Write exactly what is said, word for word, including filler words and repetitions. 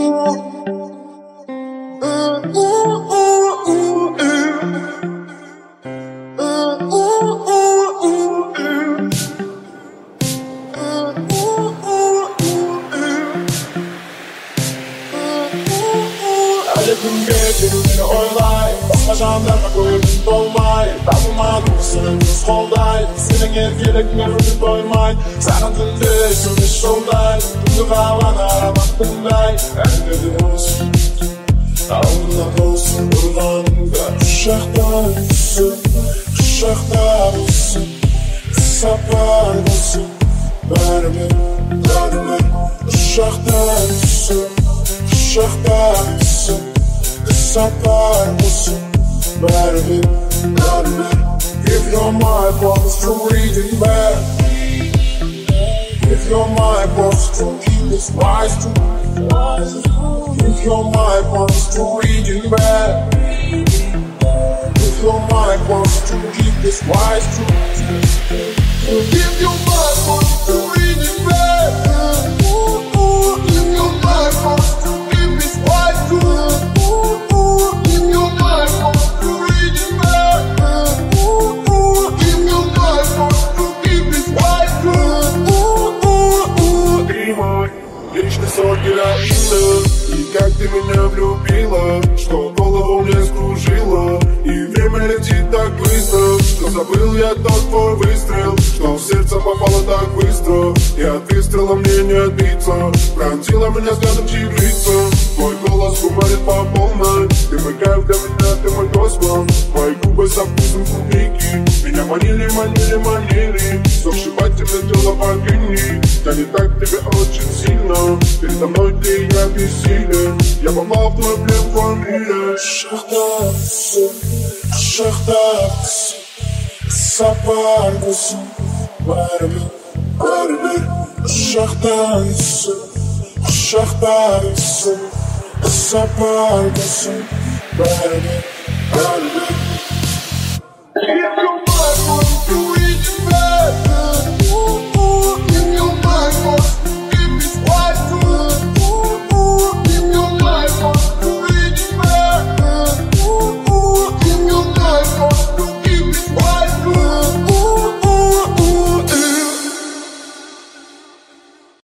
Gün geceleri oylay Basma jandarma koydun dolmay Tapılmadım sınırsız kolday Senin erkelikine vücut doymay Sana dünde sürüş yolday Dünde kavana arabaktınday Elleriniz Ağırda olsun Urganında Kuşakta olsun Kuşakta olsun Sapar olsun Barbir Barbir Kuşakta olsun Kuşakta olsun Sapar olsun Barbir Barbir If your mind wants to read it back If your mind wants to keep its wise to If your mind wants to read it back If your mind wants to keep its wise to If your mind wants to read it back If your mind wants to keep its wise to If your mind wants to read it back If your mind wants to keep its wise to Ты мой вечный сон героина И как ты меня влюбила Что голову мне скружила И время летит так быстро Что забыл я тот твой выстрел Что в сердце попало так быстро И от выстрела мне не отбиться Пронзила меня взглядом тигрица Твой голос гуморит по полной Ты мой кайф для меня, ты мой космос Мои губы со вкусом клубники Меня манили, манили, манили Сошибать тебе тело богини Тянет так тебе очень сильно Передо мной ты я бессилен Я попал в твой плен в твоем мире Шахтарцы, шахтарцы Сапаргусы, Барбир, Барбир Шахтарцы, шахтарцы Сапаргусы, Барбир, Барбир